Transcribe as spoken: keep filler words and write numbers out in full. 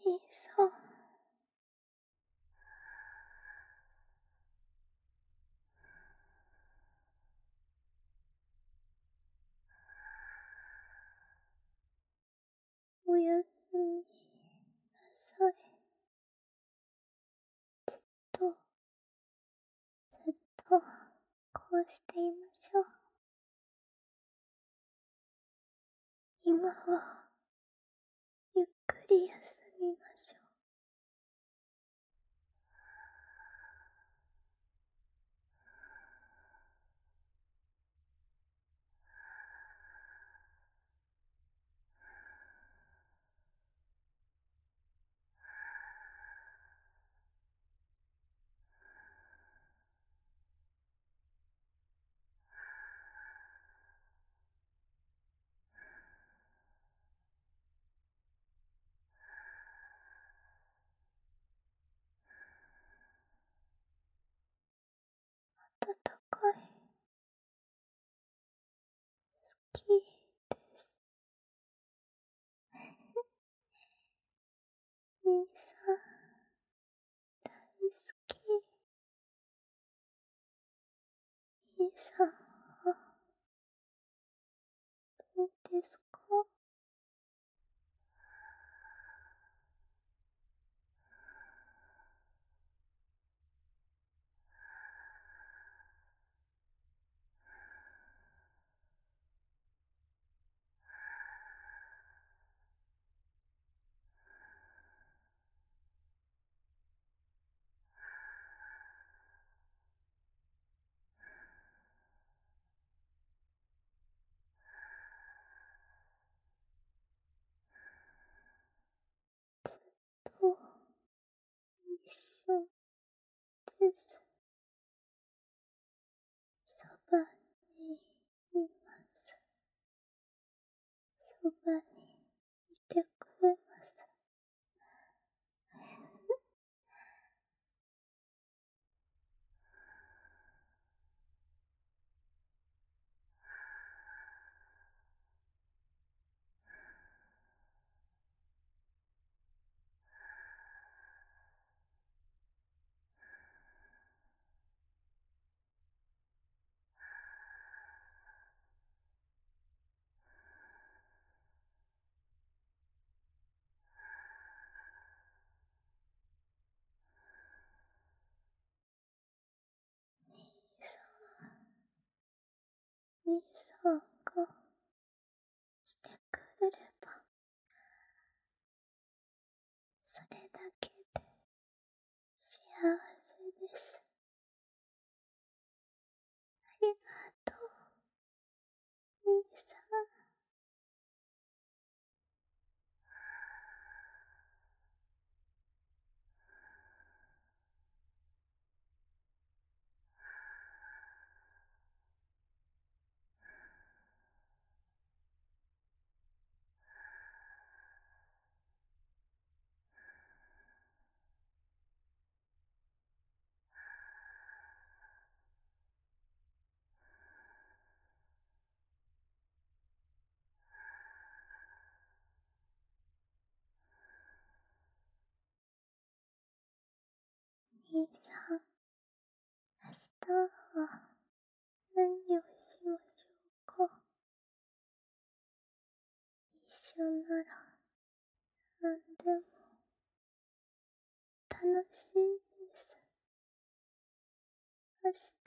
兄さん。おやすみなさい。ずっと、ずっと、こうしていましょう。今は、ゆっくり休みましょう。暖かい。好きです。兄さん、大好き。兄さんは、どうですか？と、一緒です。そばにいます。そばにいてくれます。兄さんがいてくれれば、それだけで幸せです。ありがとう、兄さん。兄さん、明日は何をしましょうか？一緒なら何でも楽しいです。明